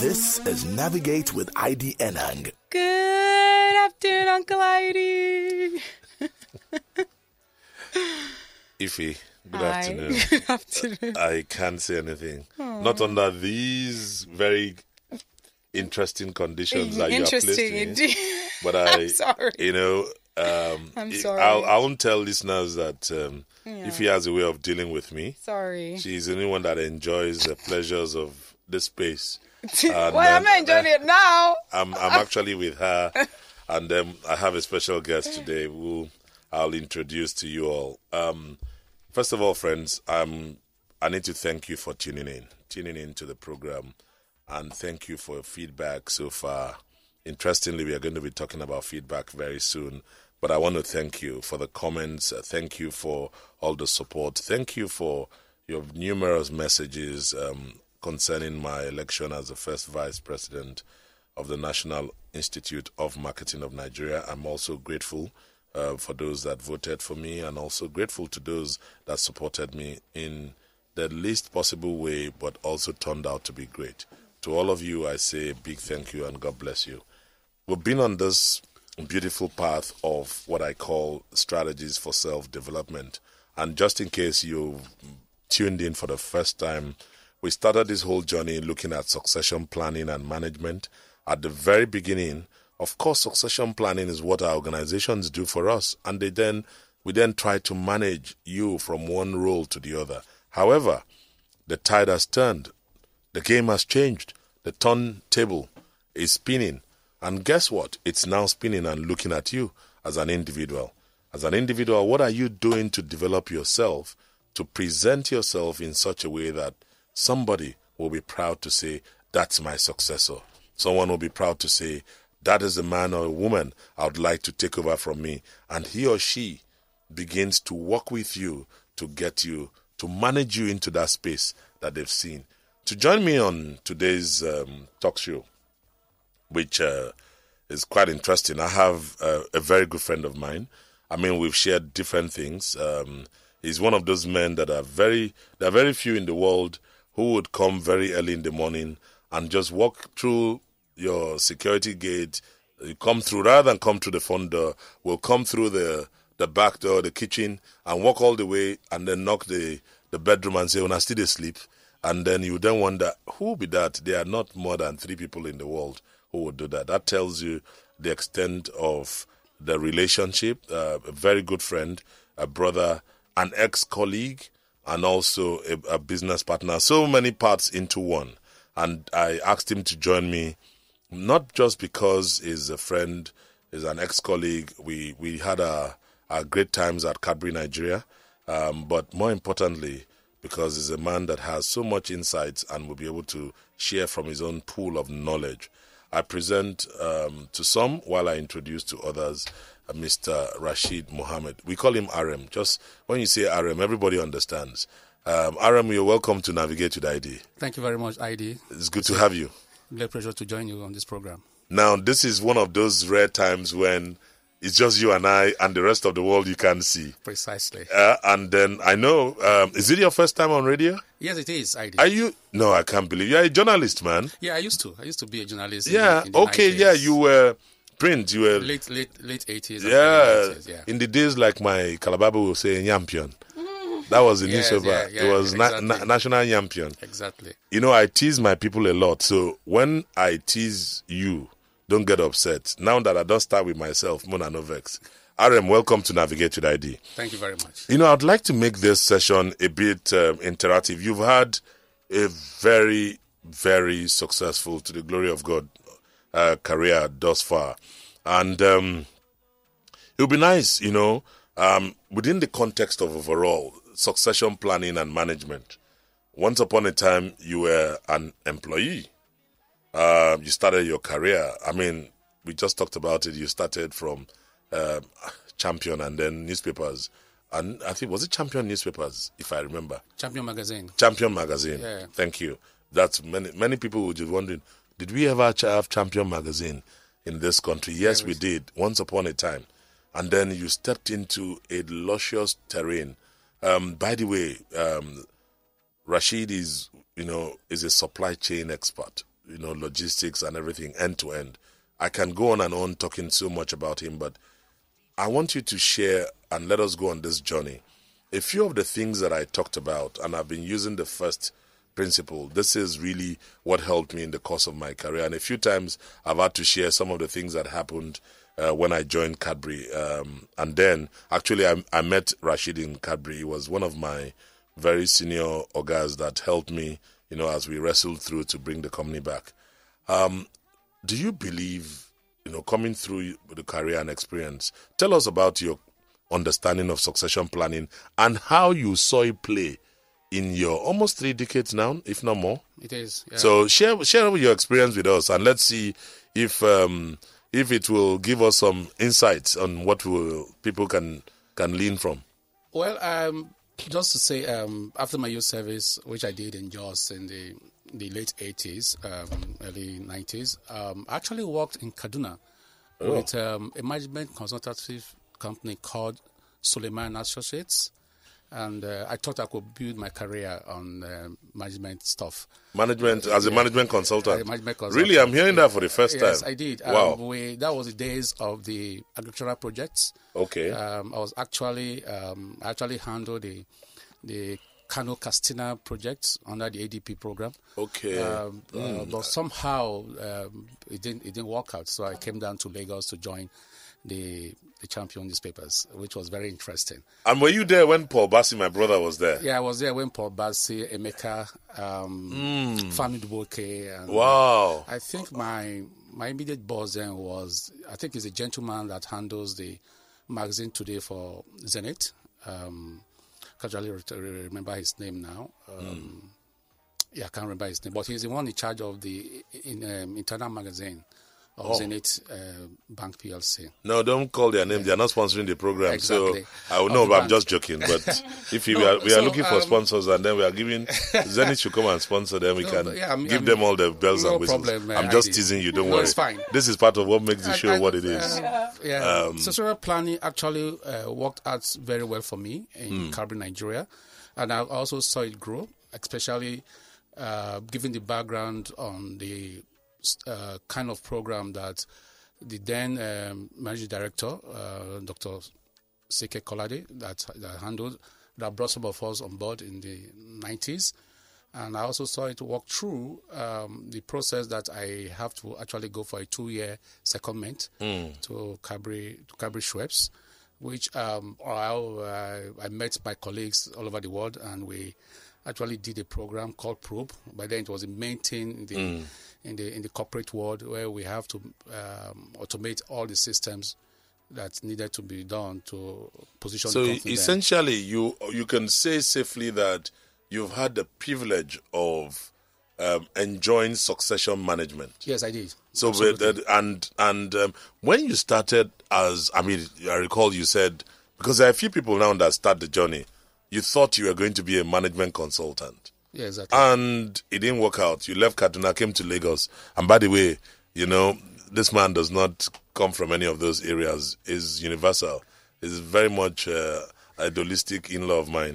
This is Navigate with ID Enang. Good afternoon, Uncle ID. Ify, good Hi. afternoon. Good afternoon. I can't say anything. Not under these very interesting conditions that you have placed Interesting me. indeed. But I'm sorry. I'm sorry. I won't tell listeners that Ify has a way of dealing with me. Sorry. She's the only one that enjoys the pleasures of this space. Well, I'm not enjoying it now. I'm actually with her, and I have a special guest today who I'll introduce to you all. First of all, friends, I need to thank you for tuning in to the program, and thank you for your feedback so far. Interestingly, we are going to be talking about feedback very soon, but I want to thank you for the comments. Thank you for all the support. Thank you for your numerous messages concerning my election as the first vice president of the National Institute of Marketing of Nigeria. I'm also grateful for those that voted for me, and also grateful to those that supported me in the least possible way, but also turned out to be great. To all of you, I say a big thank you and God bless you. We've been on this beautiful path of what I call strategies for self-development. And just in case you've tuned in for the first time, we started this whole journey looking at succession planning and management. At the very beginning, of course, succession planning is what our organizations do for us, and we then try to manage you from one role to the other. However, the tide has turned. The game has changed. The turntable is spinning. And guess what? It's now spinning and looking at you as an individual. As an individual, what are you doing to develop yourself, to present yourself in such a way that somebody will be proud to say, that's my successor. Someone will be proud to say, that is a man or a woman I would like to take over from me. And he or she begins to work with you to get you, to manage you into that space that they've seen. To join me on today's talk show, which is quite interesting, I have a very good friend of mine. I mean, we've shared different things. He's one of those men that there are very few in the world who would come very early in the morning and just walk through your security gate. You come through, rather than come through the front door, will come through the back door, the kitchen, and walk all the way and then knock the bedroom and say, when I still asleep. And then you then wonder, who will be that? There are not more than 3 people in the world who would do that. That tells you the extent of the relationship. A very good friend, a brother, an ex-colleague, and also a business partner. So many parts into one. And I asked him to join me, not just because he's a friend, he's an ex-colleague. We had our great times at Cadbury, Nigeria. But more importantly, because he's a man that has so much insights and will be able to share from his own pool of knowledge. I present to some, while I introduce to others, Mr. Rashid Mohammed. We call him RM. Just when you say RM, everybody understands. RM, you're welcome to Navigate with ID. Thank you very much, ID. It's good to have you. Great pleasure to join you on this program. Now, this is one of those rare times when it's just you and I, and the rest of the world you can't see. Precisely. And then I know, is it your first time on radio? Yes, it is, ID. Are you? No, I can't believe you're a journalist, man. Yeah, I used to be a journalist. Yeah, in the okay, 90s. yeah, you were print. You were late 80s. Yeah, 80s, yeah. in the days like my Calababu will say, Yampion. That was the newspaper. Yeah, it was exactly. National Yampion. Exactly. You know, I tease my people a lot. So when I tease you, don't get upset. Now that I don't start with myself, Mona Novex. RM, welcome to Navigate with ID. Thank you very much. You know, I'd like to make this session a bit interactive. You've had a very, very successful, to the glory of God, career thus far. And it would be nice, you know, within the context of overall succession planning and management. Once upon a time, you were an employee. You started your career. I mean, we just talked about it. You started from Champion and then newspapers. And I think, was it Champion newspapers, if I remember? Champion Magazine. Champion Magazine. Yeah. Thank you. That's many people would be wondering, did we ever have Champion Magazine in this country? Yes, we did, once upon a time. And then you stepped into a luscious terrain. By the way, Rashid is a supply chain expert. logistics and everything end to end. I can go on and on talking so much about him, but I want you to share and let us go on this journey. A few of the things that I talked about, and I've been using the first principle. This is really what helped me in the course of my career. And a few times I've had to share some of the things that happened when I joined Cadbury. And then, actually, I met Rashid in Cadbury. He was one of my very senior ogas that helped me, as we wrestled through to bring the company back. Do you believe, coming through the career and experience, tell us about your understanding of succession planning and how you saw it play in your almost 3 decades now, if not more. It is. Yeah. So share your experience with us, and let's see if it will give us some insights on what people can lean from. Well, just to say, after my youth service, which I did in Jos in the late 80s, early 90s, I actually worked in Kaduna with a management consultative company called Suleiman Associates. And I thought I could build my career on management stuff. Management, as a management consultant? Management consultant. Really? I'm hearing that for the first time. Yes, I did. Wow. That was the days of the agricultural projects. Okay. I was actually handled the Kano Castina project under the ADP program. Okay. But somehow it didn't work out. So I came down to Lagos to join the Champion newspapers, which was very interesting. And were you there when Paul Bassi, my brother, was there? Yeah, I was there when Paul Bassi, Emeka, Fami Duboke. And wow. I think my immediate boss then he's a gentleman that handles the magazine today for Zenith. Casually remember his name now. I can't remember his name, but he's the one in charge of the internal magazine of Zenith Bank PLC. No, don't call their name. They are not sponsoring the program. Exactly. So I will know, but I'm just joking. But if we are looking for sponsors, and then we are giving Zenith should come and sponsor them, we can give them all the bells and whistles. Problem, I'm just teasing you. Don't worry. It's fine. This is part of what makes the show what it is. Succession planning actually worked out very well for me in Cadbury, Nigeria, and I also saw it grow, especially given the background on the kind of program that the then managing director, Dr. Seke Kolade, that handled, that brought some of us on board in the 90s. And I also saw it walk through the process that I have to actually go for a 2-year secondment to Cadbury Schweppes, which I met my colleagues all over the world, and we actually did a program called Probe. By then it was the main thing in the corporate world, where we have to automate all the systems that needed to be done to position the company. So essentially, you can say safely that you've had the privilege of enjoying succession management. Yes, I did. So and when you started I recall you said, because there are a few people now that start the journey, you thought you were going to be a management consultant. Yeah, exactly. And it didn't work out. You left Kaduna, came to Lagos. And by the way, this man does not come from any of those areas. He's universal. He's very much a dualistic in-law of mine,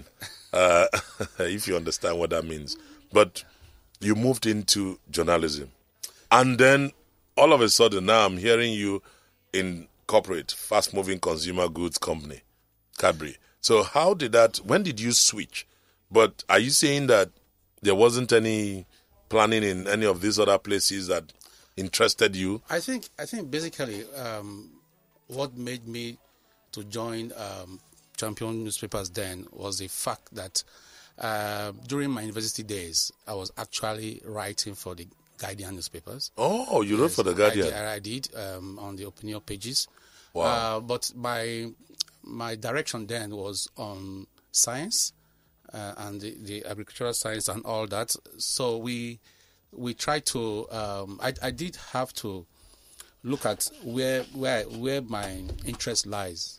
if you understand what that means. But you moved into journalism. And then all of a sudden, now I'm hearing you in corporate, fast-moving consumer goods company, Cadbury. So when did you switch? But are you saying that there wasn't any planning in any of these other places that interested you? I think basically what made me to join Champion newspapers then was the fact that during my university days, I was actually writing for the Guardian newspapers. Oh, you wrote for the Guardian? I did on the opinion pages. Wow. But my direction then was on science and the agricultural science and all that. So we tried to. I did have to look at where my interest lies,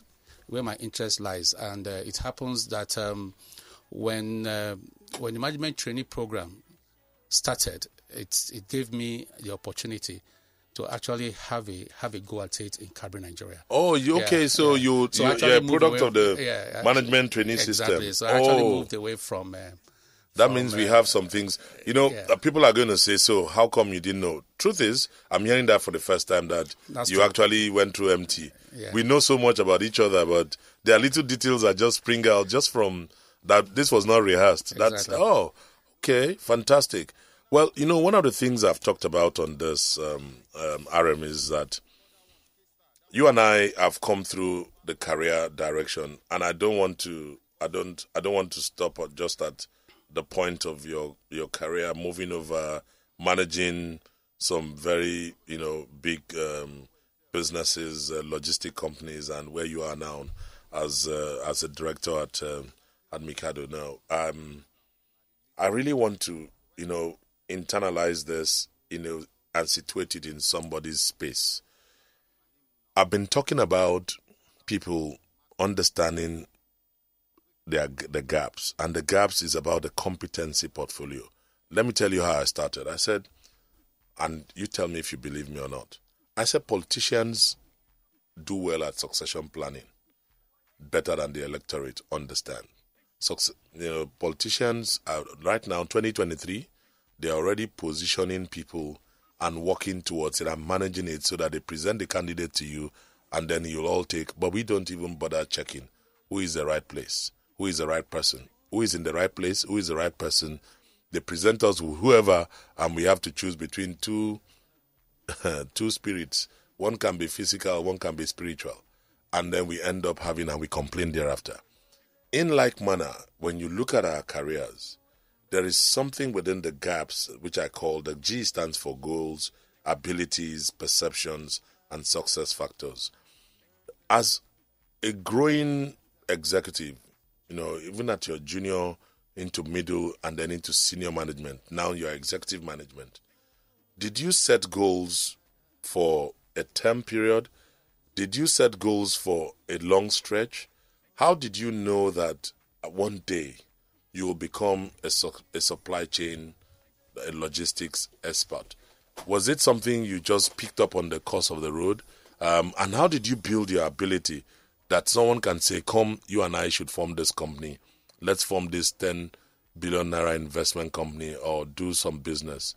and it happens that when the management trainee program started, it gave me the opportunity to actually have a go at it in Cadbury, Nigeria. Oh, okay. So you're a product of the management training system. Exactly. So I actually moved away from That means we have some things. People are going to say, so how come you didn't know? Truth is, I'm hearing that for the first time, that That's you true. actually went through MT. Yeah. We know so much about each other, but there are little details that just spring out just from that. This was not rehearsed. Exactly. That's, okay, fantastic. Well, one of the things I've talked about on this RM is that you and I have come through the career direction, and I don't want to stop just at the point of your career, moving over, managing some very big businesses, logistic companies, and where you are now as a director at Mikado. Now, I really want to internalize this and situate it in somebody's space. I've been talking about people understanding the gaps, and the gaps is about the competency portfolio. Let me tell you how I started. I said, and you tell me if you believe me or not, I said politicians do well at succession planning better than the electorate understand. Politicians are right now, 2023, they're already positioning people and working towards it and managing it so that they present the candidate to you, and then you'll all take. But we don't even bother checking who is the right place, who is the right person, who is in the right place, who is the right person. They present us with whoever, and we have to choose between two spirits. One can be physical, one can be spiritual. And then we end up having, and we complain thereafter. In like manner, when you look at our careers, there is something within the gaps, which I call the G stands for goals, abilities, perceptions, and success factors. As a growing executive, even at your junior, into middle, and then into senior management, now you're executive management, did you set goals for a term period? Did you set goals for a long stretch? How did you know that one day you will become a supply chain, a logistics expert? Was it something you just picked up on the course of the road? And how did you build your ability that someone can say, come, you and I should form this company. Let's form this 10 billion naira investment company or do some business.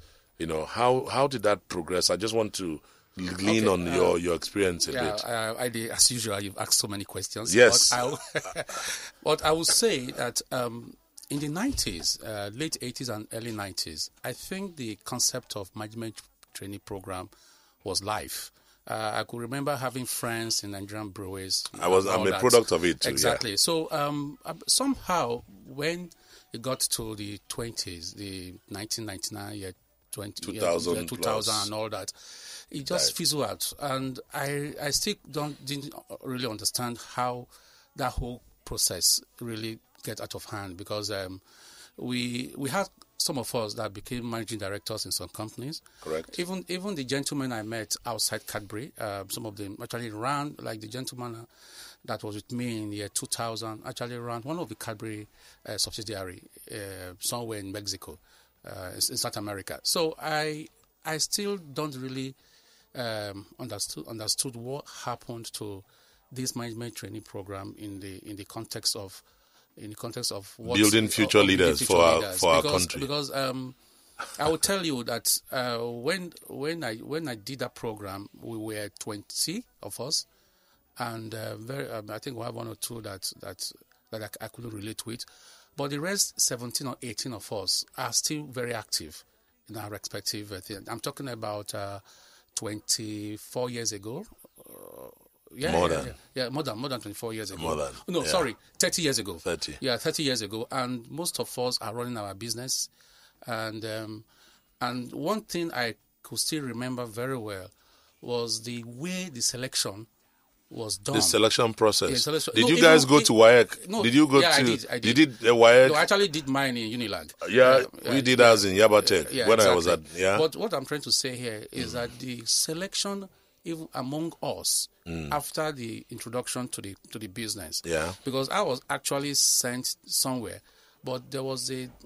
How did that progress? I just want to lean on your experience a bit. I did, as usual, you've asked so many questions. Yes. But I would say that in the 90s, late 80s and early 90s, I think the concept of management training program was live. I could remember having friends in Nigerian breweries. I'm a product of it too. Exactly. Yeah. So somehow, when it got to the 20s, the 1999 year, 2000 and all that, it just fizzled out. And I still didn't really understand how that whole process really get out of hand, because we had some of us that became managing directors in some companies. Correct. Even the gentlemen I met outside Cadbury, some of them actually ran, like the gentleman that was with me in the year 2000, actually ran one of the Cadbury subsidiary somewhere in Mexico, in South America. So I still don't really understood what happened to this management training program in the context of what, building future leaders for our country. Because I will tell you that when I did that program, we were 20 of us, and I think we have one or two that I couldn't relate with, but the rest 17 or 18 of us are still very active in our respective things. I'm talking about 24 years ago. More than 24 years ago. 30 years ago. 30. Yeah, 30 years ago, and most of us are running our business, and one thing I could still remember very well was the way the selection was done. The selection process. Yeah, did you guys go to WAEC? No, did you go to? I did. You did WAEC? No, I actually did mine in Unilag. We did ours in Yabatech when exactly. I was at. Yeah. But what I'm trying to say here is that the selection, even among us, after the introduction to the business, because I was actually sent somewhere, but there was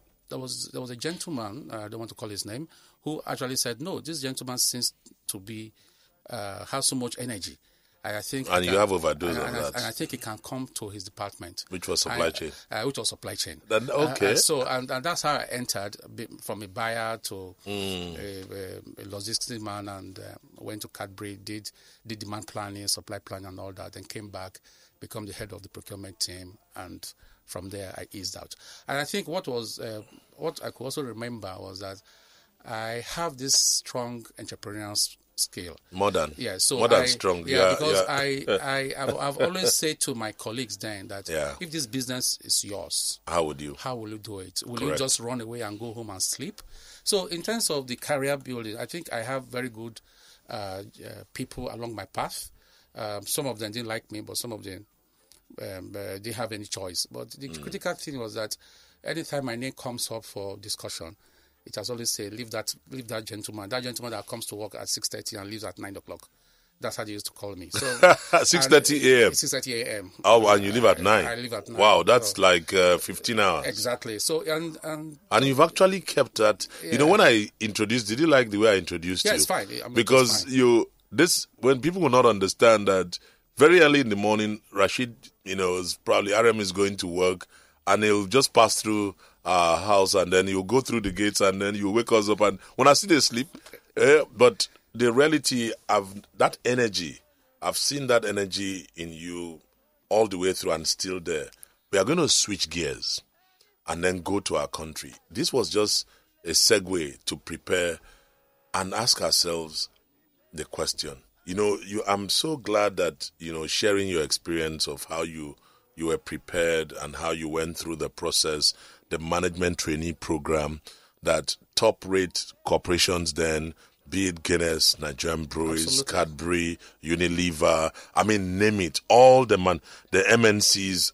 a gentleman, I don't want to call his name, who actually said, no, this gentleman seems to be has so much energy, I think, and you have overdose on that. And I think he can come to his department, Which was supply chain. Which was supply chain. Then, okay. And that's how I entered from a buyer to a logistics man, and went to Cadbury, did demand planning, supply planning, and all that. Then came back, become the head of the procurement team, and from there I eased out. And I think what I could also remember was that I have this strong entrepreneurial skill. Modern. Yeah, so modern strong. Because I've always said to my colleagues then that if this business is yours, how will you do it? Will Correct. you just run away and go home and sleep? So in terms of the career building, I think I have very good people along my path. Some of them didn't like me, but some of them didn't have any choice. But the critical thing was that anytime my name comes up for discussion, it has always said, leave that gentleman. That gentleman that comes to work at 6:30 and leaves at 9 o'clock. That's how they used to call me. So 6:30 a.m. 6:30 a.m. Oh, and you leave at 9. I leave at 9. Wow, that's like 15 hours. Exactly. So and you've actually kept that. Yeah. You know, when I introduced, did you like the way I introduced you? Yeah, it's fine. Because it's fine. When people will not understand that very early in the morning, Rashid, is probably RM is going to work, and he'll just pass through our house, and then he'll go through the gates, and then you wake us up. And when I see they sleep, but the reality of that energy, I've seen that energy in you all the way through and still there. We are going to switch gears and then go to our country. This was just a segue to prepare and ask ourselves the question. I'm so glad that, sharing your experience of how you were prepared and how you went through the process, the management trainee program, that top-rate corporations then, be it Guinness, Nigerian Breweries, Cadbury, Unilever, name it, all the MNCs,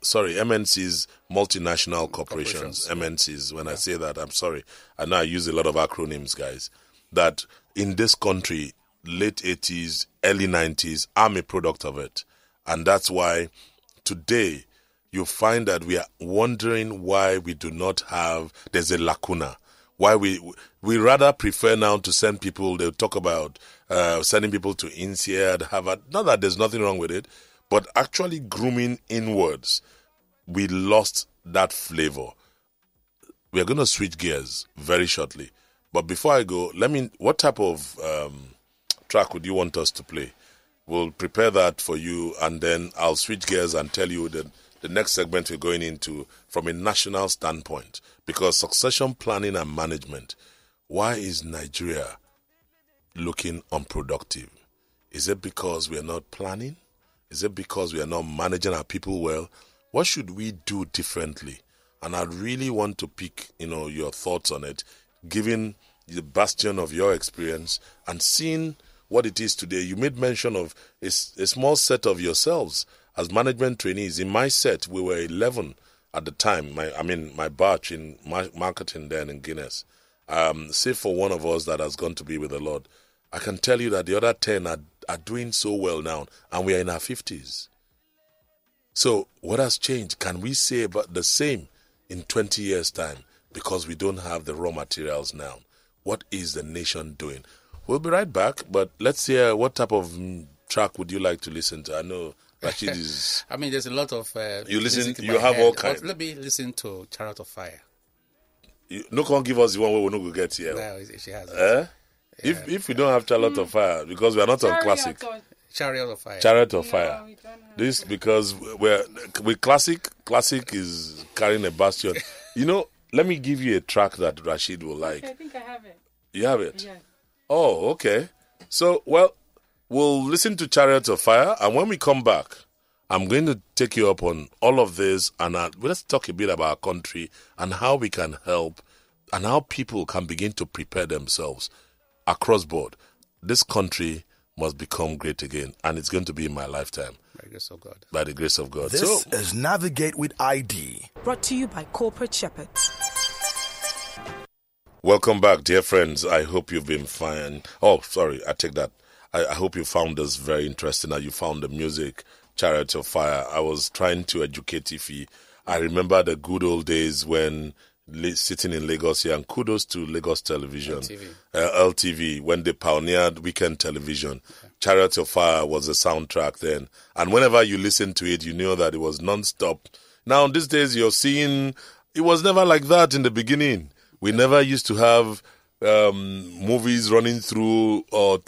multinational corporations, MNCs. When I say that, I'm sorry. I know I use a lot of acronyms, guys. That in this country, late 80s, early 90s, I'm a product of it. And that's why today you find that we are wondering why we do not have, there's a lacuna. Why we rather prefer now to send people, they'll talk about sending people to INSEAD, Harvard. Not that there's nothing wrong with it, but actually grooming inwards, we lost that flavor. We are going to switch gears very shortly. But before I go, what type of track would you want us to play? We'll prepare that for you, and then I'll switch gears and tell you the next segment we're going into from a national standpoint. Because succession planning and management, why is Nigeria looking unproductive? Is it because we are not planning? Is it because we are not managing our people well? What should we do differently? And I really want to pick, your thoughts on it, given the bastion of your experience and seeing what it is today. You made mention of a small set of yourselves as management trainees. In my set, we were 11 at the time. My batch in marketing then in Guinness. Save for one of us that has gone to be with the Lord. I can tell you that the other 10 are doing so well now, and we are in our 50s. So what has changed? Can we say about the same in 20 years' time? Because we don't have the raw materials now. What is the nation doing? We'll be right back, but let's hear what type of track would you like to listen to? I know Rashid is... there's a lot of... you have all kinds. Let me listen to Chariot of Fire. No one give us the one where we're not going to get here. No, she has it. Yeah. If we don't have Chariot of Fire, because we are not on classic. Chariot of Fire. Chariot of Fire. This because we're classic. Classic is carrying a bastion. Let me give you a track that Rashid will like. I think I have it. You have it? Yes. Oh, okay. So, we'll listen to Chariots of Fire, and when we come back, I'm going to take you up on all of this, and let's talk a bit about our country and how we can help and how people can begin to prepare themselves across board. This country must become great again, and it's going to be in my lifetime. By the grace of God. By the grace of God. This is Navigate with ID. Brought to you by Corporate Shepherds. Welcome back, dear friends. I hope you've been fine. Oh, sorry, I take that. I hope you found this very interesting and you found the music, Chariots of Fire. I was trying to educate Ifi. I remember the good old days when sitting in Lagos here, and kudos to Lagos Television, LTV, when they pioneered weekend television. Chariots of Fire was the soundtrack then. And whenever you listen to it, you know that it was non-stop. Now, these days, you're seeing, it was never like that in the beginning. We never used to have movies running through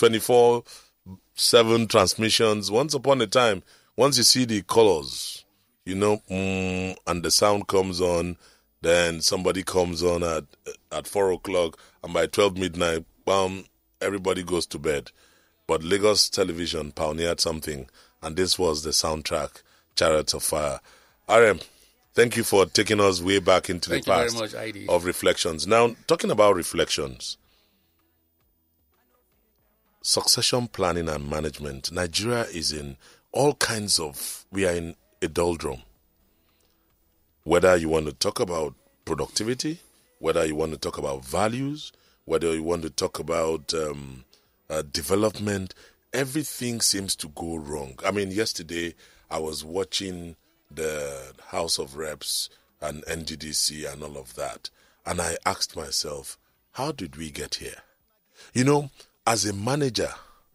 24/7 transmissions. Once upon a time, once you see the colors, you know, and the sound comes on, then somebody comes on at 4 o'clock, and by 12 midnight, bam, everybody goes to bed. But Lagos Television pioneered something, and this was the soundtrack, Chariots of Fire. RM, thank you for taking us way back into the past of reflections. Now, talking about reflections, succession planning and management, Nigeria is in all kinds of, we are in a doldrum. Whether you want to talk about productivity, whether you want to talk about values, whether you want to talk about development, everything seems to go wrong. I mean, yesterday I was watching the House of Reps and NDDC and all of that, and I asked myself, how did we get here? You know, as a manager,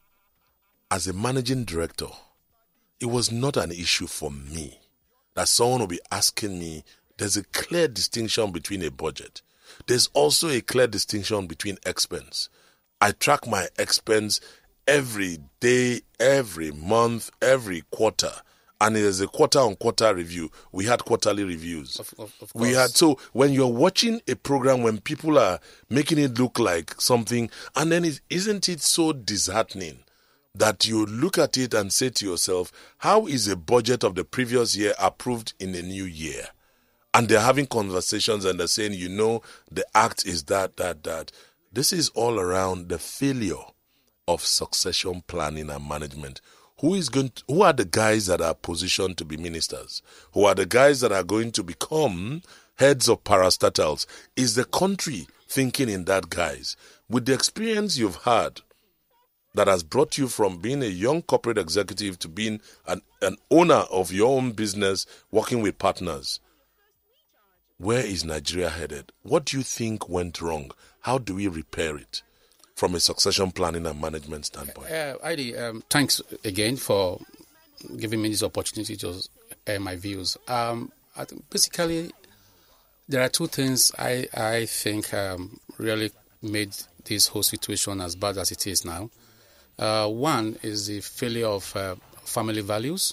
as a managing director, it was not an issue for me that someone will be asking me. There's a clear distinction between a budget. There's also a clear distinction between expense. I track my expense every day, every month, every quarter. And it is a quarter-on-quarter review. We had quarterly reviews. Of course. We had, so when you're watching a program, when people are making it look like something, and then isn't it so disheartening that you look at it and say to yourself, how is a budget of the previous year approved in a new year? And they're having conversations and they're saying, you know, the act is that. This is all around the failure of succession planning and management. Who are the guys that are positioned to be ministers? Who are the guys that are going to become heads of parastatals? Is the country thinking in that guise? With the experience you've had that has brought you from being a young corporate executive to being an owner of your own business, working with partners, where is Nigeria headed? What do you think went wrong? How do we repair it from a succession planning and management standpoint? Heidi, thanks again for giving me this opportunity to air my views. I think basically, there are two things I think really made this whole situation as bad as it is now. One is the failure of family values.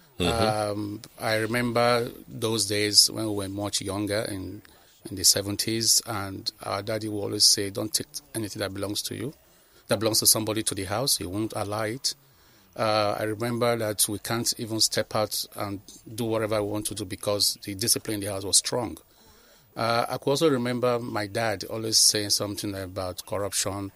I remember those days when we were much younger in the 70s, and our daddy would always say, don't take anything that belongs to you, that belongs to somebody to the house. You won't allow it. I remember that we can't even step out and do whatever we want to do because the discipline in the house was strong. I could also remember my dad always saying something about corruption.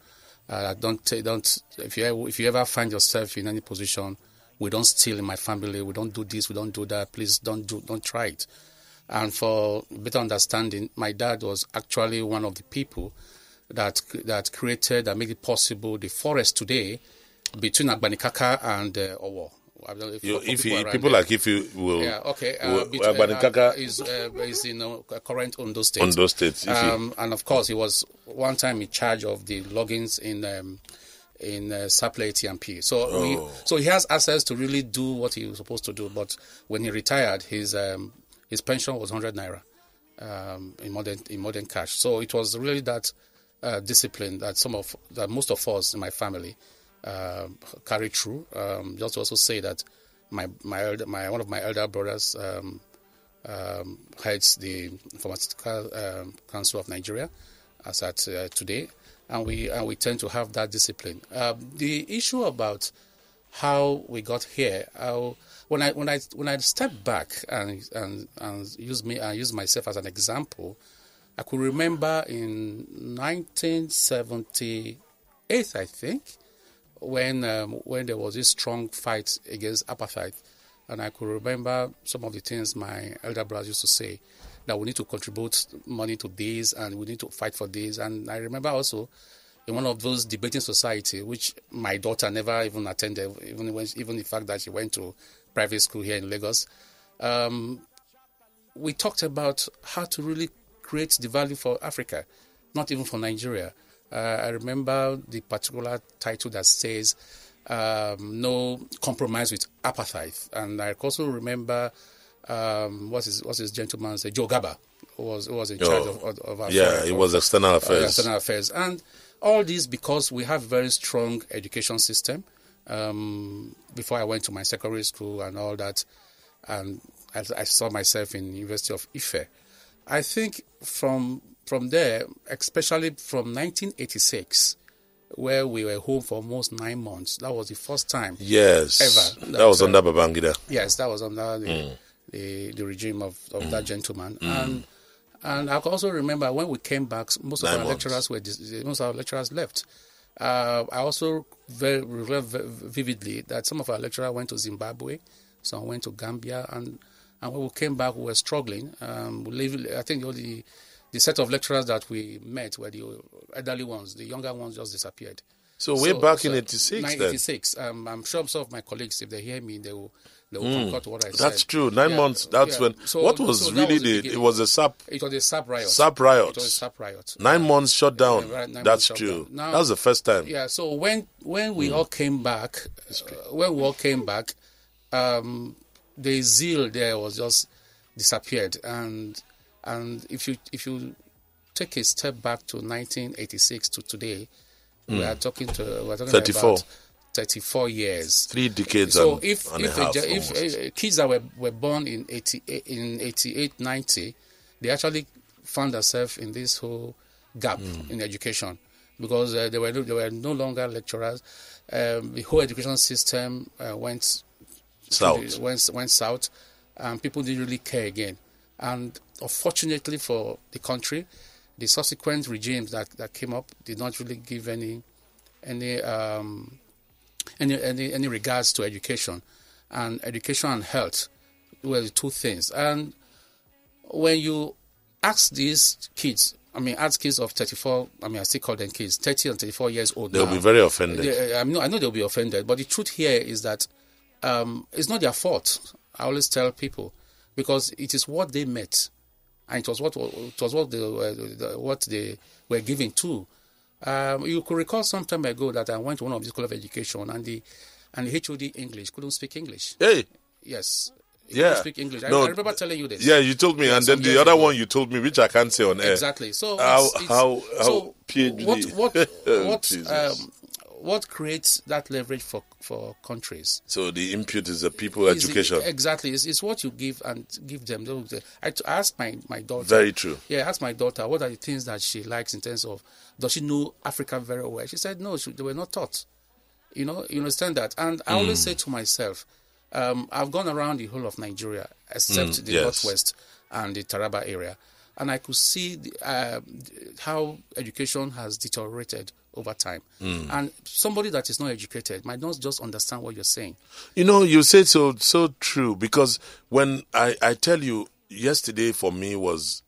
If you ever find yourself in any position, we don't steal in my family, we don't do this, we don't do that, please don't try it. And for better understanding, my dad was actually one of the people that made it possible the forest today between Agbanikaka and Owo. I don't know if people like if you will. Yeah, okay. Agbanikaka is in current Ondo State. Ondo State. And of course, he was one time in charge of the loggings in Sapele TMP. So he has access to really do what he was supposed to do. But when he retired, his pension was 100 naira in modern cash. So it was really that discipline that most of us in my family carried through. Just to also say that one of my elder brothers heads the Pharmaceutical Council of Nigeria as at today, and we tend to have that discipline. The issue about how we got here, when I step back and use myself as an example, I could remember in 1978, I think, when there was this strong fight against apartheid, and I could remember some of the things my elder brothers used to say, that we need to contribute money to this and we need to fight for this. And I remember also in one of those debating society, which my daughter never even attended, even the fact that she went to private school here in Lagos, we talked about how to really create the value for Africa, not even for Nigeria. I remember the particular title that says, no compromise with apartheid. And I also remember what's his gentleman's Joe Gaba was in charge of our it was external affairs. External affairs, and all this because we have a very strong education system. Before I went to my secondary school and all that, and I saw myself in University of Ife. I think from there, especially from 1986, where we were home for almost 9 months, that was the first time ever. That was under Babangida. Yes, that was under the regime of that gentleman. And I also remember when we came back, most of our lecturers left. I also remember vividly that some of our lecturers went to Zimbabwe, some went to Gambia, and when we came back, we were struggling. I think the set of lecturers that we met were the elderly ones. The younger ones just disappeared. So way back in 86 1986. I'm sure some of my colleagues, if they hear me, they will concord to what I said. That's true. 9 months, that's when... So, what was really it was a SAP... It was a SAP riot. SAP riot. It was a SAP riot. 9 months shut down. Right, 9 that's months true. shut down. Now, that was the first time. Yeah, so when we all came back, the zeal there was just disappeared. And if you take a step back to 1986 to today, we are talking 34. about 34 years. 3 decades So and if a half if kids that were born in 88, 90, they actually found themselves in this whole gap in education because they were no longer lecturers. The whole education system went south, and people didn't really care again. And unfortunately for the country, the subsequent regimes that came up did not really give any regards to education, and education and health were the two things. And when you ask these kids, ask kids of 34, I still call them kids, 30 and 34 years old. They'll be very offended. I know they'll be offended, but the truth here is that it's not their fault. I always tell people, because it is what they met, and it was what they were given to. You could recall some time ago that I went to one of the school of education, and the HOD English couldn't speak English. Hey. Yes. Yeah. Speak English. I remember telling you this. Yeah, you told me, and then the other one you told me, which I can't say on air. Exactly. So how PhD? What creates that leverage for countries? So the input is the people education. Exactly. It's what you give them. I asked my daughter. Very true. Yeah, I asked my daughter what are the things that she likes in terms of, does she know Africa very well? She said no, they were not taught. You understand that? And I always say to myself, I've gone around the whole of Nigeria, except the Northwest and the Taraba area, and I could see how education has deteriorated over time. And somebody that is not educated might not just understand what you're saying. You said so true, because when I tell you, yesterday for me was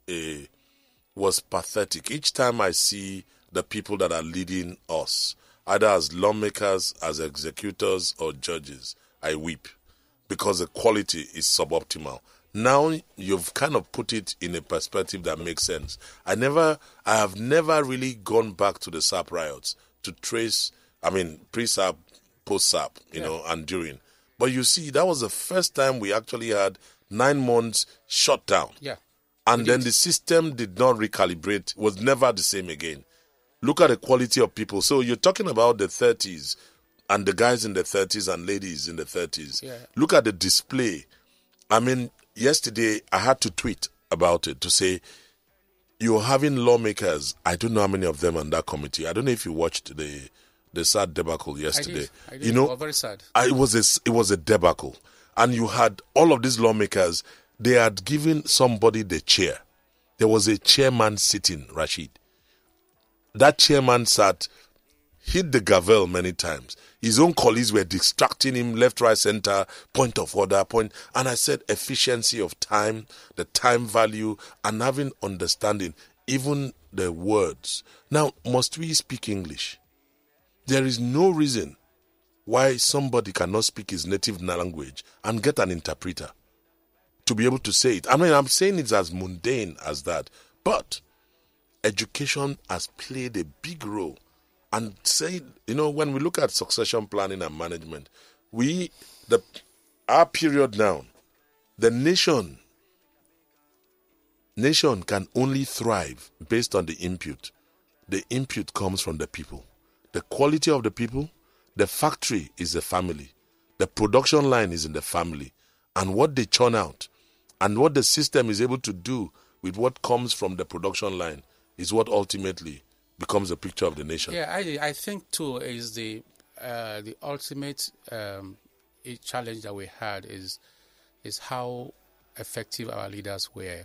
pathetic. Each time I see the people that are leading us, either as lawmakers, as executors, or judges, I weep, because the quality is suboptimal. Now you've kind of put it in a perspective that makes sense. I have never really gone back to the SAP riots to trace, pre-SAP, post-SAP, and during. But you see, that was the first time we actually had 9 months shut down. Yeah. And then the system did not recalibrate, was never the same again. Look at the quality of people. So you're talking about the 30s, and the guys in the 30s and ladies in the 30s. Yeah. Look at the display. Yesterday I had to tweet about it to say, you're having lawmakers, I don't know how many of them on that committee. I don't know if you watched the sad debacle yesterday. I did. It was very sad. It was a debacle. And you had all of these lawmakers, they had given somebody the chair. There was a chairman sitting, Rashid. That chairman hit the gavel many times. His own colleagues were distracting him left, right, center, point of order, point. And I said efficiency of time, the time value, and having understanding, even the words. Now, must we speak English? There is no reason why somebody cannot speak his native language and get an interpreter to be able to say it. I'm saying it's as mundane as that. But education has played a big role and say, when we look at succession planning and management, our period now, the nation can only thrive based on the input. The input comes from the people. The quality of the people, the factory is the family. The production line is in the family. And what they churn out and what the system is able to do with what comes from the production line is what ultimately becomes a picture of the nation. Yeah, I think too is the ultimate challenge that we had is how effective our leaders were.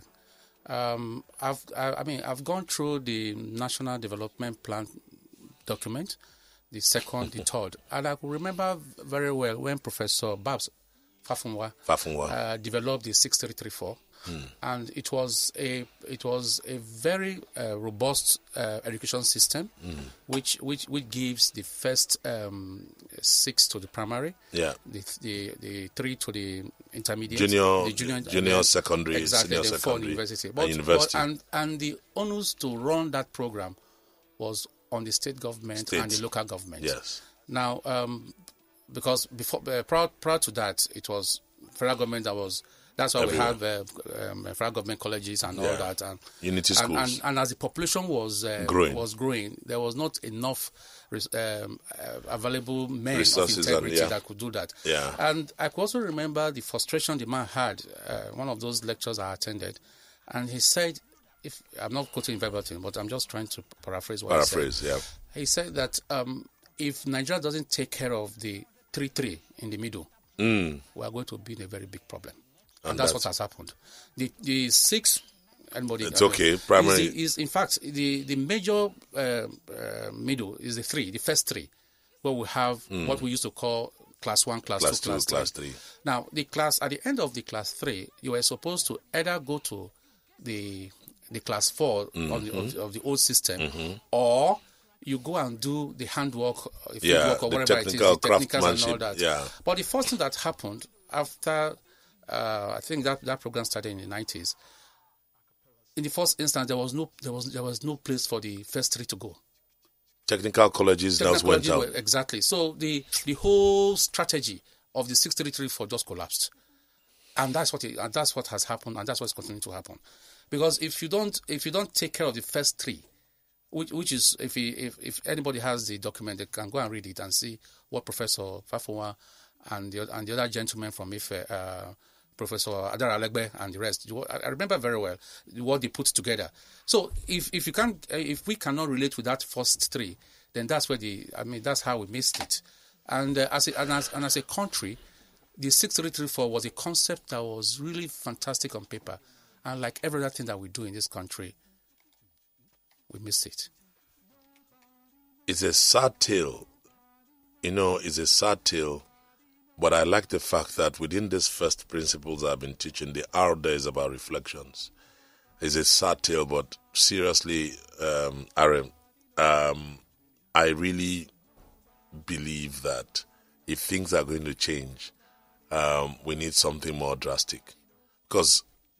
I've gone through the National Development Plan document, the second, the third, and I could remember very well when Professor Babs Fafunwa developed the 6334, and it was a very robust education system, which gives the first 6 to the primary, the 3 to the intermediate, junior secondary, exactly, senior then 4 university. And the onus to run that program was on the state government and the local government. Yes. Now, because before prior to that, it was federal government that's why we have federal government colleges and all that, and unity schools. And as the population was growing, there was not enough available men resources of integrity that could do that. Yeah. And I could also remember the frustration the man had. One of those lectures I attended, and he said, "If I'm not quoting verbatim, but I'm just trying to paraphrase what he said." Yeah. He said that if Nigeria doesn't take care of the 3-3 in the middle, we are going to be in a very big problem. And that's what has happened. The 6, it's okay. Primary is in fact the major middle is the first 3, where we have what we used to call class 1, class 2, class 3. Now, at the end of the class 3, you were supposed to either go to the class 4 of the old system, or you go and do the handwork, or whatever it is, the technicals and all that. Yeah. But the first thing that happened after, I think that program started in the 90s. In the first instance, there was no place for the first 3 to go. Technical colleges now went out. Exactly. So the whole strategy of the 6334 just collapsed, and that's what has happened, and that's what's continuing to happen. Because if you don't take care of the first 3, which is if anybody has the document, they can go and read it and see what Professor Fafunwa and the other gentleman from IFE, Professor Adara Alegbe and the rest. I remember very well what they put together. So if we cannot relate with that first 3, then that's that's how we missed it. And as a country, the 6334 was a concept that was really fantastic on paper, and like every other thing that we do in this country, we missed it. It's a sad tale. It's a sad tale. But I like the fact that within these first principles I've been teaching, the R there is about reflections. It's a sad tale, but seriously, Aaron, I really believe that if things are going to change, we need something more drastic. Because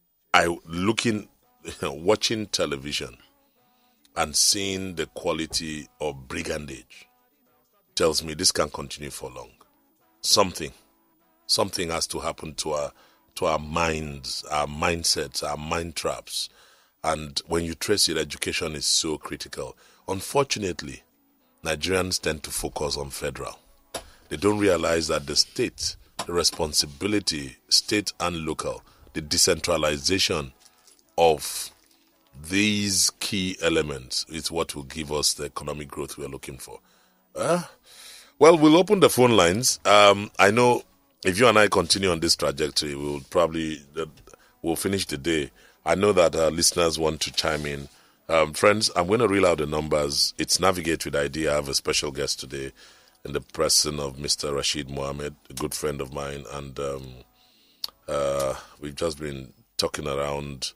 watching television and seeing the quality of brigandage tells me this can't continue for long. Something has to happen to our minds, our mindsets, our mind traps. And when you trace it, education is so critical. Unfortunately, Nigerians tend to focus on federal. They don't realize that the state, the responsibility, state and local, the decentralization of these key elements is what will give us the economic growth we're looking for. Well, we'll open the phone lines. I know if you and I continue on this trajectory, we'll finish the day. I know that our listeners want to chime in. Friends, I'm going to reel out the numbers. It's Navigate with ID. I have a special guest today in the person of Mr. Rashid Mohammed, a good friend of mine. And we've just been talking around,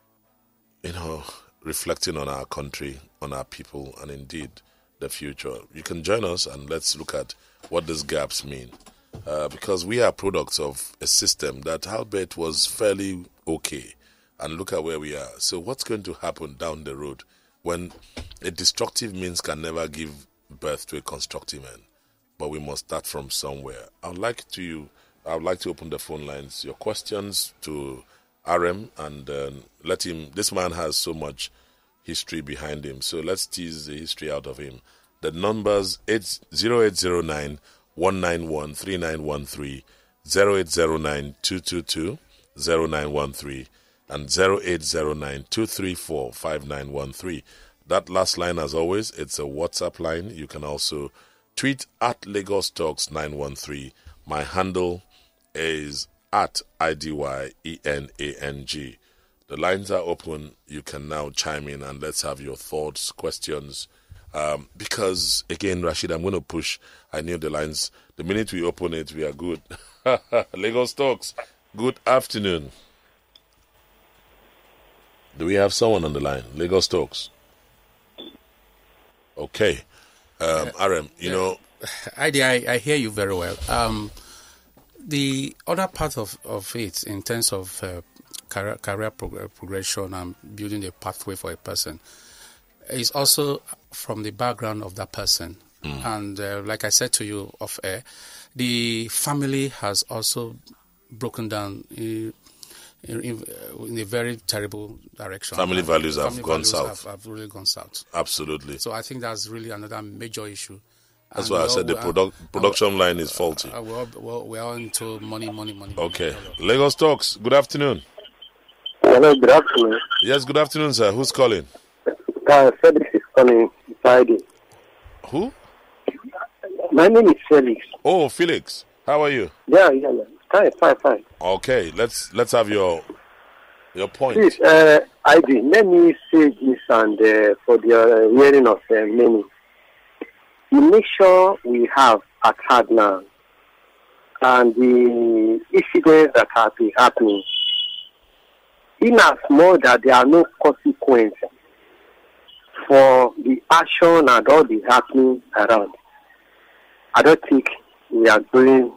reflecting on our country, on our people, and indeed the future. You can join us and let's look at what these gaps mean. Because we are products of a system that, albeit was fairly okay, and look at where we are. So what's going to happen down the road when a destructive means can never give birth to a constructive end. But we must start from somewhere. I would like to open the phone lines, your questions to RM, and let him. This man has so much history behind him, so let's tease the history out of him. The numbers 0809 191 3913, 0809 222 0913, and 0809 234 5913. That last line, as always, it's a WhatsApp line. You can also tweet at Lagos Talks 913. My handle is at IDYENANG. The lines are open. You can now chime in and let's have your thoughts, questions. Because, again, Rashid, I'm going to push. I knew the lines. The minute we open it, we are good. Lagos Talks, good afternoon. Do we have someone on the line? Lagos Talks. Okay. RM, you know. I hear you very well. The other part of it, in terms of career progression and building a pathway for a person, is also from the background of that person. And like I said to you off air, the family has also broken down in a very terrible direction. Family values have gone south. Have really gone south. Absolutely. So I think that's really another major issue. That's why I said the production line is faulty. We're all into money. Okay. Lagos Talks, good afternoon. Hello, good afternoon. Yes, good afternoon, sir. Who's calling? Felix is calling Friday. Who? My name is Felix. Oh, Felix. How are you? Yeah. Fine. Okay, let's have your point. Please, ID, let me say this and for the hearing of many. The mission we have at hand now and the incidents that have been happening, in as much that there are no consequences for the action and all the happening around, I don't think we are going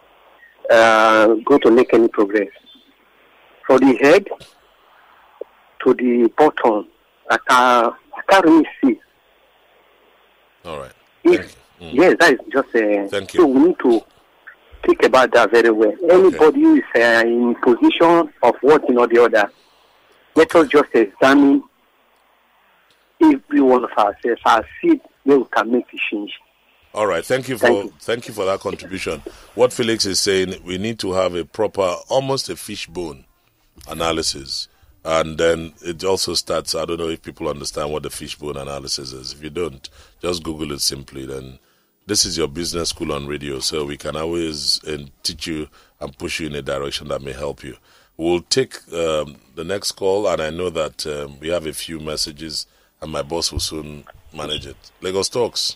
to make any progress. For the head to the bottom, I can't really see. All right. Yes, that is just Thank so you. we need to think about that very well. Anybody who is in position of one thing or the other, let us just examine every one of ourselves and see where we can make the change. All right. Thank you for that contribution. What Felix is saying, we need to have a proper, almost a fishbone analysis. And then it also starts, I don't know if people understand what the fishbone analysis is. If you don't, just Google it simply. Then this is your business school on radio, so we can always teach you and push you in a direction that may help you. We'll take the next call, and I know that we have a few messages, and my boss will soon manage it. Lagos Talks,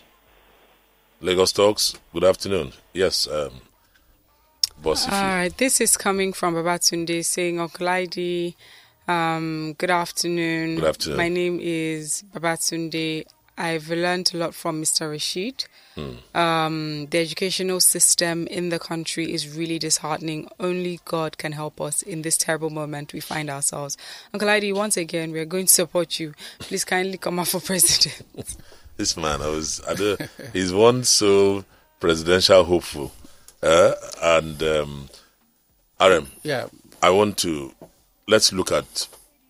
good afternoon. Yes, boss. All right, this is coming from Babatunde saying, Uncle ID, good afternoon. Good afternoon. My name is Babatunde. I've learned a lot from Mr. Rashid. The educational system in the country is really disheartening. Only God can help us in this terrible moment we find ourselves. Uncle ID, once again, we are going to support you. Please kindly come out for president. This man, he's one so presidential hopeful. And RM, Yeah. I want to let's look at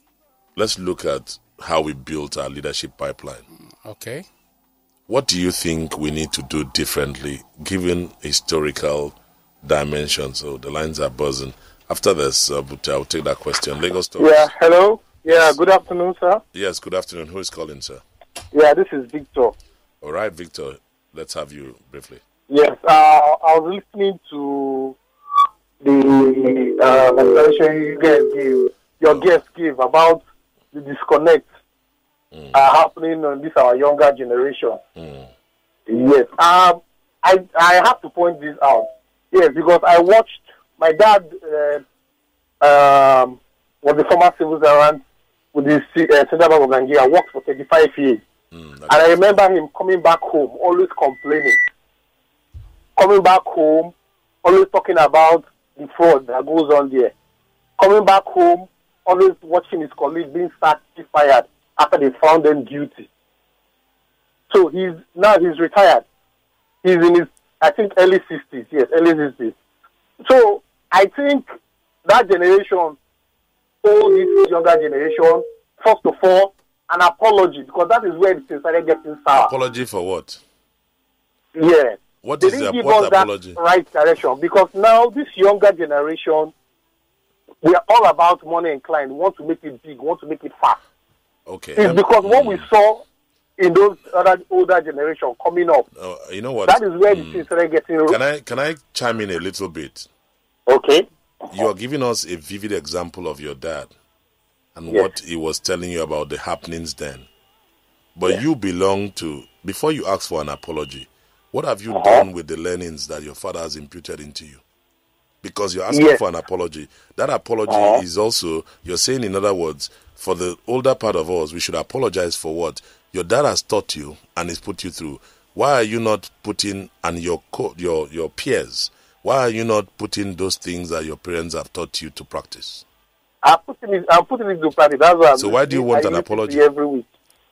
how we built our leadership pipeline. Okay. What do you think we need to do differently, given historical dimensions? So the lines are buzzing. After this, I'll take that question. Lagos Talks. Yeah, hello. Yeah, good afternoon, sir. Yes, good afternoon. Who is calling, sir? Yeah, this is Victor. All right, Victor. Let's have you briefly. Yes, I was listening to the explanation you guys give, your guest gave about the disconnect happening on this our younger generation. Yes, I have to point this out. Yes, because I watched my dad was the former civil servant with the Central Bank of Nigeria. Worked for 35 years, and I remember him coming back home, always complaining. Coming back home, always talking about the fraud that goes on there. Coming back home, always watching his colleagues being sacked, fired after they found them guilty. So he's retired. He's in his, I think, early 60s. Yes, early 60s. So I think that generation owe this younger generation, first of all, an apology, because that is where it started getting sour. Apology for what? Yeah. What They is didn't the give what us that apology? right direction, because now this younger generation, we are all about money inclined. We want to make it big, we want to make it fast. Okay. It's because what we saw in those other older generation coming up, you know what? that is where the things started getting. Can I chime in a little bit? Okay. You are giving us a vivid example of your dad and Yes. what he was telling you about the happenings then. But you belong to, before you ask for an apology, what have you done with the learnings that your father has imputed into you? Because you're asking Yes. for an apology. That apology is also, you're saying, in other words, for the older part of us, we should apologize for what your dad has taught you and has put you through. Why are you not putting, and your peers, why are you not putting those things that your parents have taught you to practice? I'm putting it into practice. That's why. So why do you want an apology? Every week.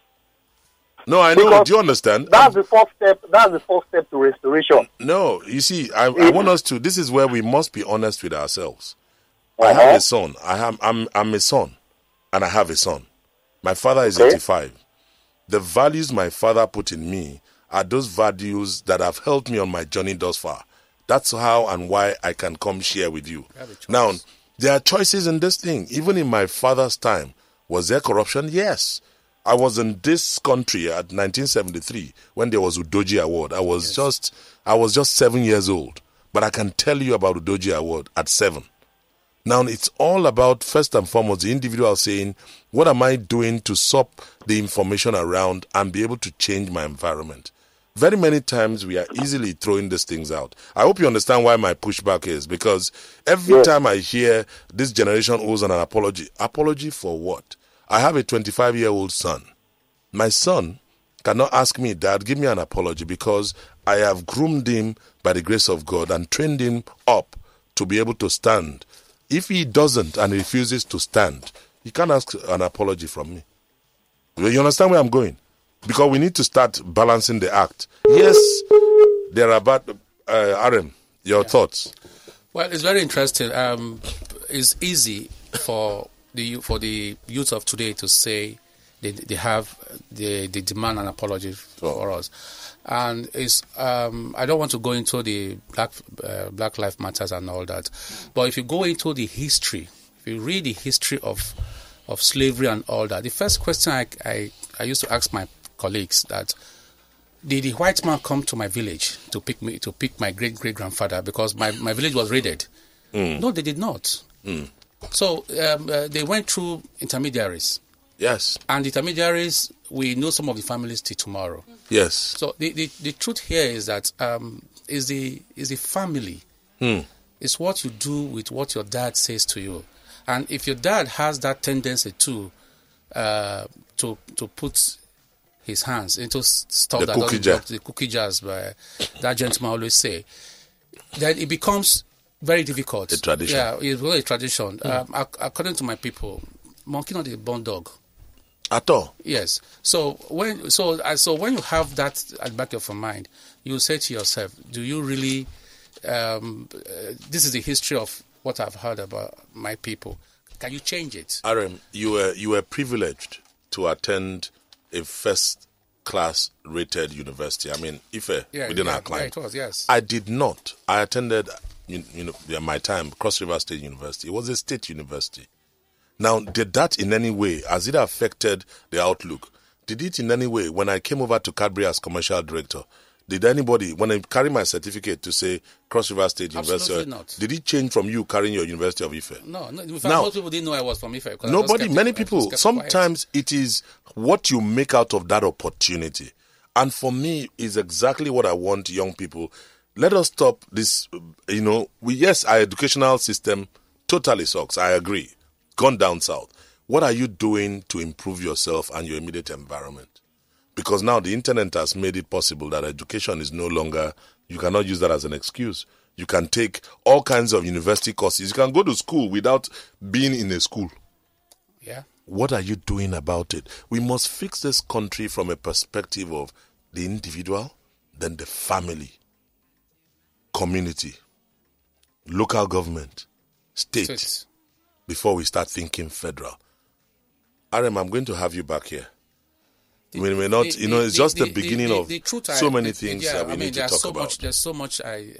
No, I know. Because Do you understand? That's the first step. That's the first step to restoration. No, you see, I want us to. This is where we must be honest with ourselves. I have a son. I'm a son, and I have a son. My father is 85. The values my father put in me are those values that have helped me on my journey thus far. That's how and why I can come share with you. Now, there are choices in this thing. Even in my father's time, was there corruption? Yes. I was in this country at 1973 when there was Udoji Award. I was just 7 years old, but I can tell you about Udoji Award at 7. Now it's all about, first and foremost, the individual saying, what am I doing to sop the information around and be able to change my environment? Very many times we are easily throwing these things out. I hope you understand why my pushback is, because every time I hear this generation owes an apology. Apology for what? I have a 25-year-old son. My son cannot ask me, Dad, give me an apology, because I have groomed him by the grace of God and trained him up to be able to stand. If he doesn't and refuses to stand, he can't ask an apology from me. You understand where I'm going? Because we need to start balancing the act. Yes, there are bad... RM, your thoughts? Well, it's very interesting. It's easy for the youth of today to say they demand an apology for us, and it's I don't want to go into the Black Lives Matters and all that, but if you go into the history, if you read the history of slavery and all that, the first question I used to ask my colleagues that, did the white man come to my village to pick my great grandfather because my village was raided? No, they did not. So they went through intermediaries. Yes. And the intermediaries, we know some of the families till tomorrow. Yes. So the truth here is that is the family. It's what you do with what your dad says to you. And if your dad has that tendency to put his hands into stuff the cookie jars, that gentleman always say, then it becomes very difficult. A tradition. Yeah, it's really a tradition. According to my people, monkey not a born dog. At all. Yes. So when you have that at the back of your mind, you say to yourself, do you really? This is the history of what I've heard about my people. Can you change it? RM, you were privileged to attend a first-class rated university. I mean, Ife, within our client. Yeah, it was, yes. I did not. I attended, my time, Cross River State University. It was a state university. Now, did that in any way, has it affected the outlook? Did it in any way, when I came over to Cadbury as commercial director, did anybody, when I carry my certificate to say Cross River State University, Absolutely not. Did it change from you carrying your University of Ife? No. In fact, most people didn't know I was from Ife. Many people. Sometimes it is what you make out of that opportunity. And for me, is exactly what I want young people. Let us stop this, our educational system totally sucks. I agree. Gone down south. What are you doing to improve yourself and your immediate environment? Because now the internet has made it possible that education is no longer, you cannot use that as an excuse. You can take all kinds of university courses. You can go to school without being in a school. Yeah. What are you doing about it? We must fix this country from a perspective of the individual, then the family, community, local government, state, before we start thinking federal. RM, I'm going to have you back here. We may not, it's just the beginning of so many things that we need to talk about. There's so much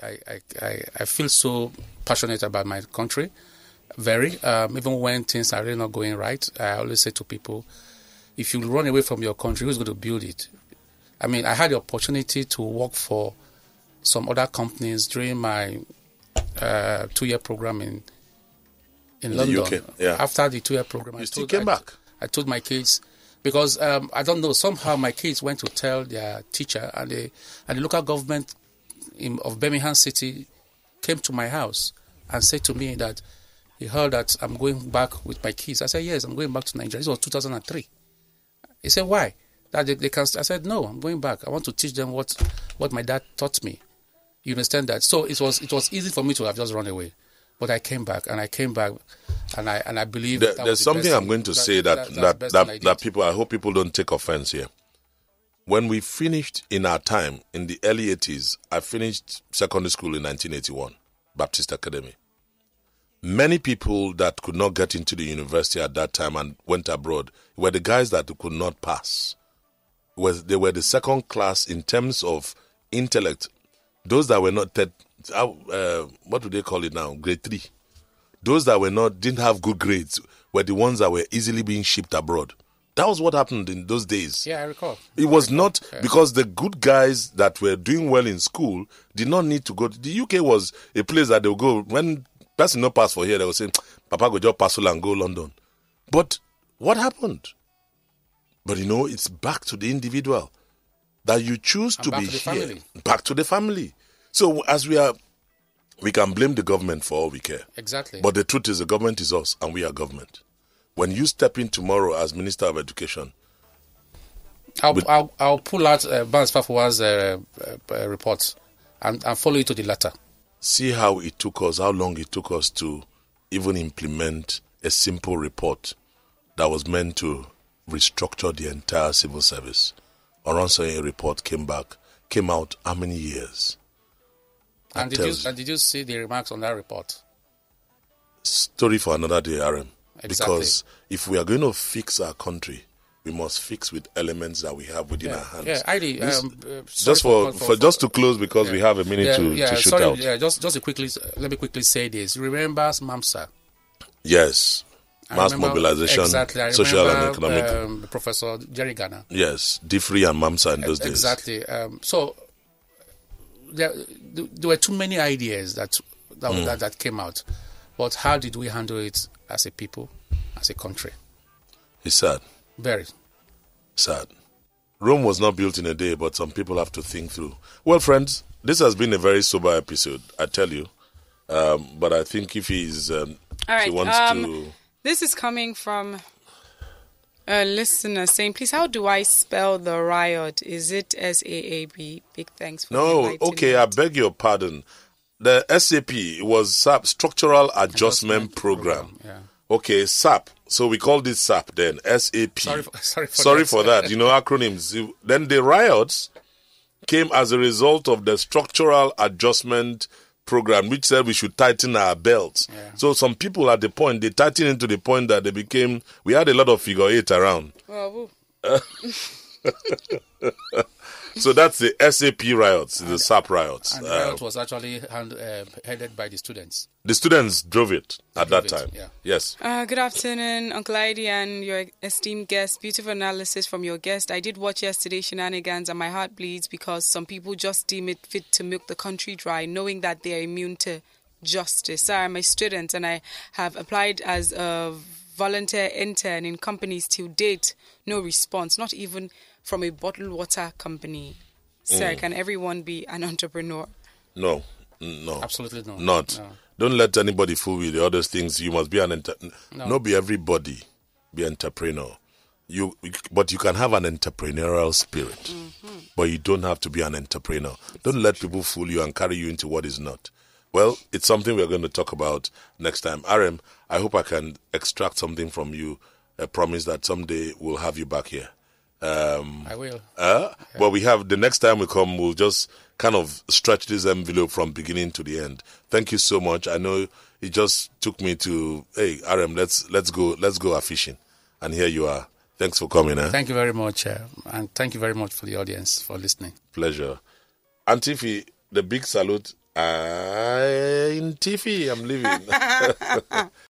I feel so passionate about my country. Very. Even when things are really not going right, I always say to people, if you run away from your country, who's going to build it? I mean, I had the opportunity to work for some other companies during my 2-year program in London. UK, yeah. After the 2-year program, you still came back. I told my kids, because I don't know, somehow my kids went to tell their teacher, and the local government of Birmingham City came to my house and said to me that he heard that I'm going back with my kids. I said, yes, I'm going back to Nigeria. This was 2003. He said, why? That they can. I said, no, I'm going back. I want to teach them what my dad taught me. You understand that? So it was easy for me to have just run away. But I came back, and I believe there's something I'm going to say that people, I hope people don't take offense here. When we finished in our time, in the early 80s, I finished secondary school in 1981, Baptist Academy. Many people that could not get into the university at that time and went abroad were the guys that could not pass. They were the second class in terms of intellect. Those that were not, what do they call it now? Grade 3. Those that didn't have good grades were the ones that were easily being shipped abroad. That was what happened in those days. Yeah, I recall. It was not because the good guys that were doing well in school did not need to go. The UK was a place that they would go. When person no pass for here, they would say, Papa go just pass and go London. But what happened? But it's back to the individual. That you choose to be here. Family. Back to the family. So as we can blame the government for all we care. Exactly. But the truth is the government is us and we are government. When you step in tomorrow as Minister of Education, I'll pull out Barnes Fafua's report and follow it to the letter. See how long it took us to even implement a simple report that was meant to restructure the entire civil service. Oronsaye report came out how many years? And did you see the remarks on that report? Story for another day, RM. Exactly. Because if we are going to fix our country, we must fix with elements that we have within our hands. Yeah, Heidi, just to close, because we have a minute to shoot out. Yeah, just let me quickly say this. Remember MAMSA? Yes. Mass mobilization, exactly. social and economic. Professor Jerry Garner. Yes, DFRI and MAMSA in those days. Exactly. So there were too many ideas that came out. But how did we handle it as a people, as a country? It's sad. Very. Sad. Rome was not built in a day, but some people have to think through. Well, friends, this has been a very sober episode, I tell you. But I think if he's... All right. She wants to... This is coming from a listener saying, please, how do I spell the riot? Is it SAAB? Big thanks for okay, I beg your pardon. The SAP was SAP, Structural Adjustment Program. Yeah. Okay, SAP. So we call this SAP then, SAP. Sorry for that. Acronyms. Then the riots came as a result of the Structural Adjustment Program, which said we should tighten our belts. Yeah. So some people at the point, they tightened into the point that we had a lot of figure 8 around. Well, So that's the SAP riots, the SAP riots. And the riot was actually headed by the students. The students drove it at that time. Yeah. Yes. Good afternoon, Uncle Heidi and your esteemed guest. Beautiful analysis from your guest. I did watch yesterday's shenanigans and my heart bleeds because some people just deem it fit to milk the country dry, knowing that they are immune to justice. Sorry, I'm a student and I have applied as a volunteer intern in companies till date. No response, not even from a bottled water company. Sir, can everyone be an entrepreneur? No. Absolutely not. No. Don't let anybody fool you with the other things. You must be an entrepreneur. No, be everybody be entrepreneur. But you can have an entrepreneurial spirit. But you don't have to be an entrepreneur. Don't let people fool you and carry you into what is not. Well, it's something we're going to talk about next time. RM, I hope I can extract something from you, a promise that someday we'll have you back here. I will. But we have, the next time we come, we'll just kind of stretch this envelope from beginning to the end. Thank you so much. I know it just took me to, hey, RM, let's go fishing. And here you are. Thanks for coming. Thank you very much. And thank you very much for the audience for listening. Pleasure. And Tiffy, the big salute. In Tiffy, I'm leaving.